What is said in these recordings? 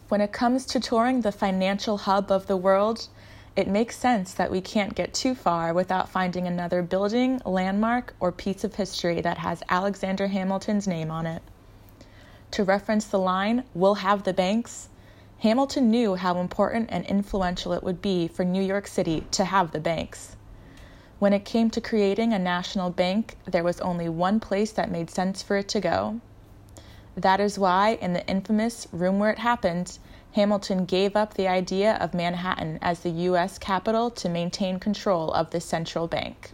When it comes to touring the financial hub of the world, it makes sense that we can't get too far without finding another building, landmark, or piece of history that has Alexander Hamilton's name on it. To reference the line, "We'll have the banks," Hamilton knew how important and influential it would be for New York City to have the banks. When it came to creating a national bank, there was only one place that made sense for it to go. That is why, in the infamous Room Where It Happened, Hamilton gave up the idea of Manhattan as the U.S. capital to maintain control of the central bank.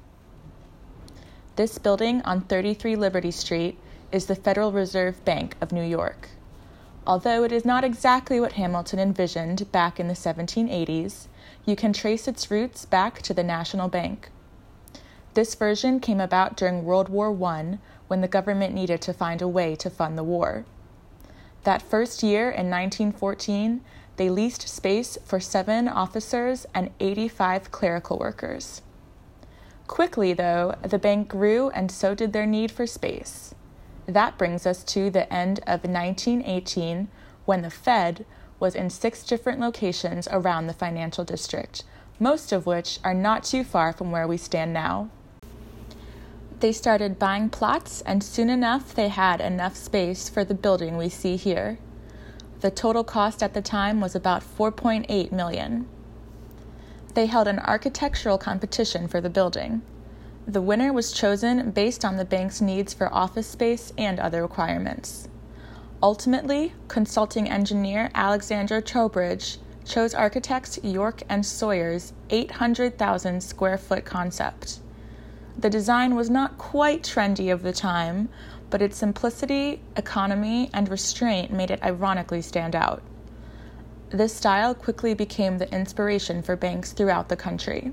This building on 33 Liberty Street is the Federal Reserve Bank of New York. Although it is not exactly what Hamilton envisioned back in the 1780s, you can trace its roots back to the National Bank. This version came about during World War I, when the government needed to find a way to fund the war. That first year, in 1914, they leased space for 7 officers and 85 clerical workers. Quickly, though, the bank grew, and so did their need for space. That brings us to the end of 1918, when the Fed was in 6 different locations around the financial district, most of which are not too far from where we stand now. They started buying plots, and soon enough they had enough space for the building we see here. The total cost at the time was about $4.8 million. They held an architectural competition for the building. The winner was chosen based on the bank's needs for office space and other requirements. Ultimately, consulting engineer Alexander Trowbridge chose architect York and Sawyer's 800,000 square foot concept. The design was not quite trendy of the time, but its simplicity, economy, and restraint made it ironically stand out. This style quickly became the inspiration for banks throughout the country.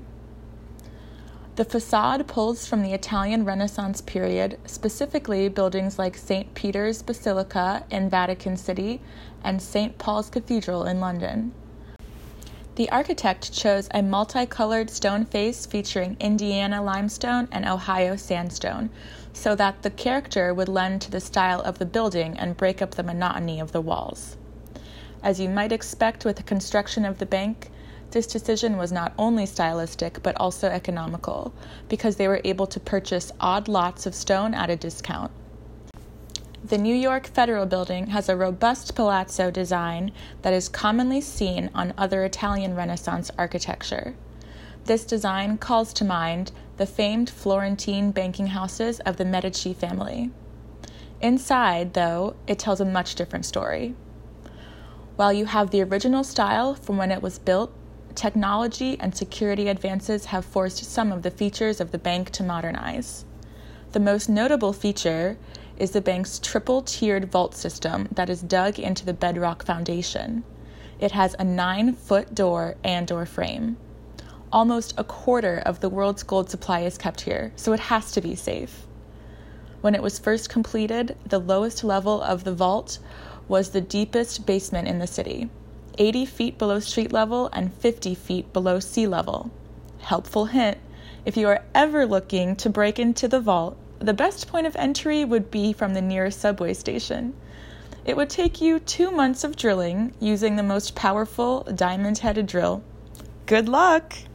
The facade pulls from the Italian Renaissance period, specifically buildings like St. Peter's Basilica in Vatican City and St. Paul's Cathedral in London. The architect chose a multicolored stone face featuring Indiana limestone and Ohio sandstone, so that the character would lend to the style of the building and break up the monotony of the walls. As you might expect with the construction of the bank, this decision was not only stylistic but also economical, because they were able to purchase odd lots of stone at a discount. The New York Federal Building has a robust palazzo design that is commonly seen on other Italian Renaissance architecture. This design calls to mind the famed Florentine banking houses of the Medici family. Inside, though, it tells a much different story. While you have the original style from when it was built, technology and security advances have forced some of the features of the bank to modernize. The most notable feature is the bank's triple-tiered vault system that is dug into the bedrock foundation. It has a 9-foot door and door frame. Almost a quarter of the world's gold supply is kept here, so it has to be safe. When it was first completed, the lowest level of the vault was the deepest basement in the city, 80 feet below street level and 50 feet below sea level. Helpful hint, if you are ever looking to break into the vault, the best point of entry would be from the nearest subway station. It would take you 2 months of drilling using the most powerful diamond-headed drill. Good luck!